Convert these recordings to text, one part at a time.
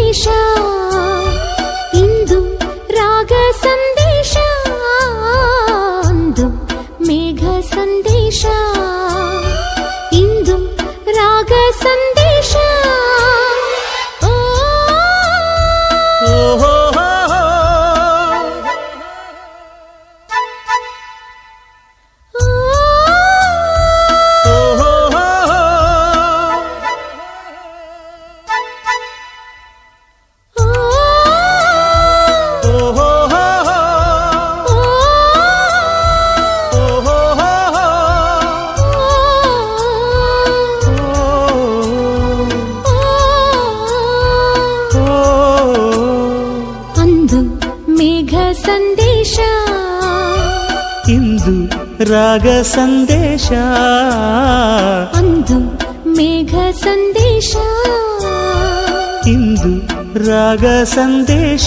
ಸಂದೇಶ ಇಂದು ರಾಗ ಸಂದೇಶ ಅಂದು ಮೇಘ ಸಂದೇಶ ಇಂದು ರಾಗ ಸಂದೇಶ ಸಂದೇಶ ಇಂದು ರಾಗ ಸಂದೇಶ ಅಂದು ಮೇಘ ಸಂದೇಶ ಇಂದು ರಾಗ ಸಂದೇಶ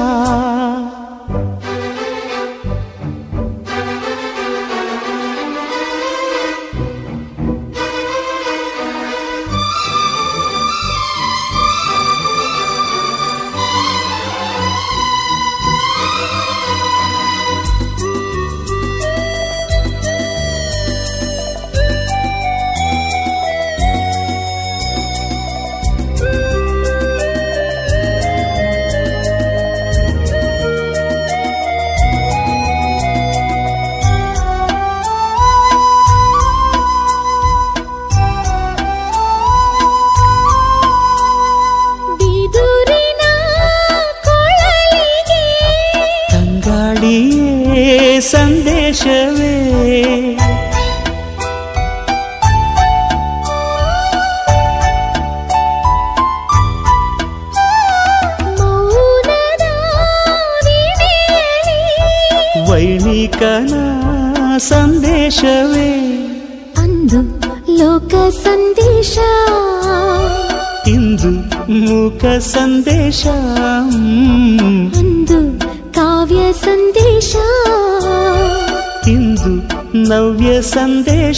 ಸಂದೇಶವೇ ಮೌನದ ವೀಣೆಯಲ್ಲಿ ವೈಣಿಕನ ಸಂದೇಶವೇ ಅಂದು ಲೋಕ ಸಂದೇಶ ಇಂದು ಮೂಕ ಸಂದೇಶ ಅಂದು ಕಾವ್ಯ ಸಂದೇಶ ಇಂದು ನವ್ಯ ಸಂದೇಶ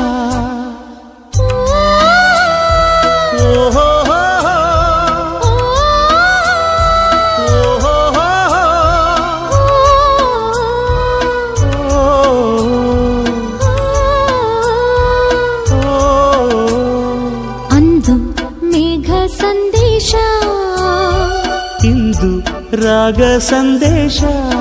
ಅಂದು ಮೇಘ ಸಂದೇಶ ಇಂದು ರಾಗ ಸಂದೇಶ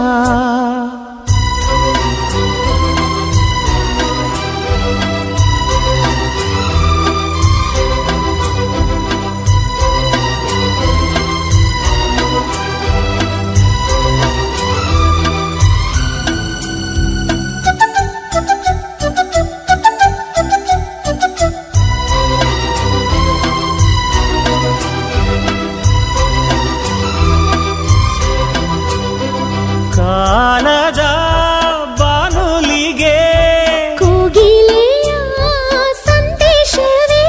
ಕಾಲದ ಬಾನುಲಿಗೆ ಕೋಗಿಲೆಯ ಸಂದೇಶವೇ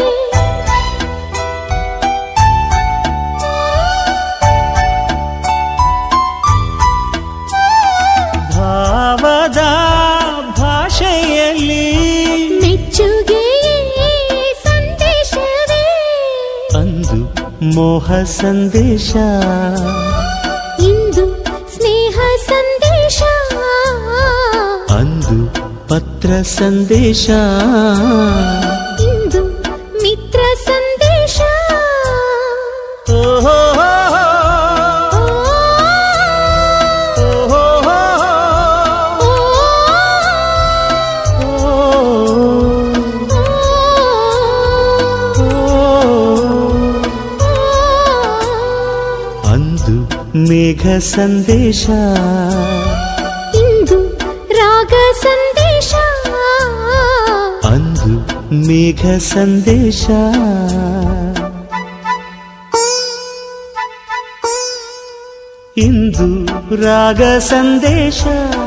ಭಾವದ ಭಾಷೆಯಲ್ಲಿ ಮೆಚ್ಚುಗೆಯೇ ಸಂದೇಶವೇ ಅಂದು ಮೋಹ ಸಂದೇಶ ಇಂದು ಸ್ನೇಹ ಸಂದೇಶ ಅಂದು ಪತ್ರ ಸಂದೇಶ ಇಂದು ಮಿತ್ರ ಸಂದೇಶ ಅಂದು ಮೇಘ ಸಂದೇಶ ಇಂದು ರಾಗ ಸಂದೇಶ ಅಂದು ಮೇಘ ಸಂದೇಶ ಇಂದು ರಾಗ ಸಂದೇಶ